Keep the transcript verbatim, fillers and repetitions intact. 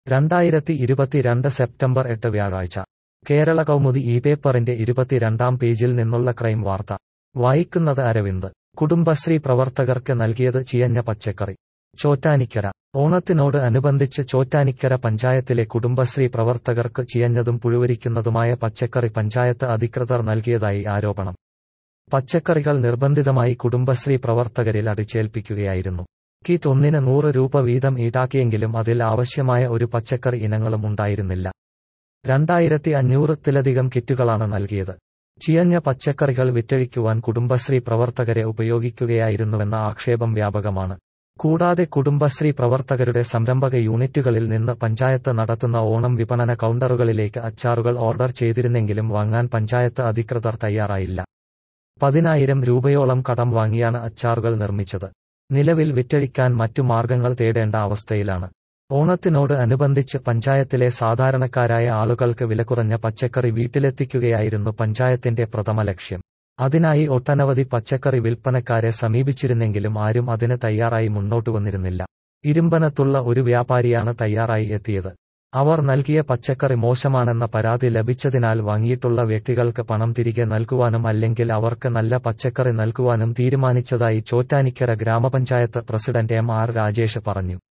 രണ്ടായിരത്തി ഇരുപത്തിരണ്ട് സെപ്റ്റംബർ എട്ട് വ്യാഴാഴ്ച കേരള കൗമുദി ഈ പേപ്പറിന്റെ ഇരുപത്തിരണ്ടാം പേജിൽ നിന്നുള്ള ക്രൈം വാർത്ത വായിക്കുന്നത് അരവിന്ദ്. കുടുംബശ്രീ പ്രവർത്തകർക്ക് നൽകിയത് ചീയഞ്ഞ പച്ചക്കറി. ചോറ്റാനിക്കര. ഓണത്തിനോട് അനുബന്ധിച്ച് ചോറ്റാനിക്കര പഞ്ചായത്തിലെ കുടുംബശ്രീ പ്രവർത്തകർക്ക് ചീയഞ്ഞതും പുഴുവരിക്കുന്നതുമായ പച്ചക്കറി പഞ്ചായത്ത് അധികൃതർ നൽകിയതായി ആരോപണം. പച്ചക്കറികൾ നിർബന്ധിതമായി കുടുംബശ്രീ പ്രവർത്തകരിൽ അടിച്ചേൽപ്പിക്കുകയായിരുന്നു. കിറ്റ് ഒന്നിന് നൂറ് രൂപ വീതം ഈടാക്കിയെങ്കിലും അതിൽ ആവശ്യമായ ഒരു പച്ചക്കറി ഇനങ്ങളും ഉണ്ടായിരുന്നില്ല. രണ്ടായിരത്തി അഞ്ഞൂറത്തിലധികം കിറ്റുകളാണ് നൽകിയത്. ചീയഞ്ഞ പച്ചക്കറികൾ വിറ്റഴിക്കുവാൻ കുടുംബശ്രീ പ്രവർത്തകരെ ഉപയോഗിക്കുകയായിരുന്നുവെന്ന ആക്ഷേപം വ്യാപകമാണ്. കൂടാതെ കുടുംബശ്രീ പ്രവർത്തകരുടെ സംരംഭക യൂണിറ്റുകളിൽ നിന്ന് പഞ്ചായത്ത് നടത്തുന്ന ഓണം വിപണന കൗണ്ടറുകളിലേക്ക് അച്ചാറുകൾ ഓർഡർ ചെയ്തിരുന്നെങ്കിലും വാങ്ങാൻ പഞ്ചായത്ത് അധികൃതർ തയ്യാറായില്ല. പതിനായിരം രൂപയോളം കടം വാങ്ങിയാണ് അച്ചാറുകൾ നിർമ്മിച്ചത്. നിലവിൽ വിറ്റഴിക്കാൻ മറ്റു മാർഗങ്ങൾ തേടേണ്ട അവസ്ഥയിലാണ്. ഓണത്തിനോട് അനുബന്ധിച്ച് പഞ്ചായത്തിലെ സാധാരണക്കാരായ ആളുകൾക്ക് വിലകുറഞ്ഞ പച്ചക്കറി വീട്ടിലെത്തിക്കുകയായിരുന്നു പഞ്ചായത്തിന്റെ പ്രഥമ ലക്ഷ്യം. അതിനായി ഒട്ടനവധി പച്ചക്കറി വിൽപ്പനക്കാരെ സമീപിച്ചിരുന്നെങ്കിലും ആരും അതിന് തയ്യാറായി മുന്നോട്ടുവന്നിരുന്നില്ല. ഇരുമ്പനത്തുള്ള ഒരു വ്യാപാരിയാണ് തയ്യാറായി എത്തിയത്. അവർ നൽകിയ പച്ചക്കറി മോശമാണെന്ന പരാതി ലഭിച്ചതിനാൽ വാങ്ങിയിട്ടുള്ള വ്യക്തികൾക്ക് പണം തിരികെ നൽകുവാനും അല്ലെങ്കിൽ അവർക്ക് നല്ല പച്ചക്കറി നൽകുവാനും തീരുമാനിച്ചതായി ചോറ്റാനിക്കര ഗ്രാമപഞ്ചായത്ത് പ്രസിഡന്റ് എം ആർ രാജേഷ് പറഞ്ഞു.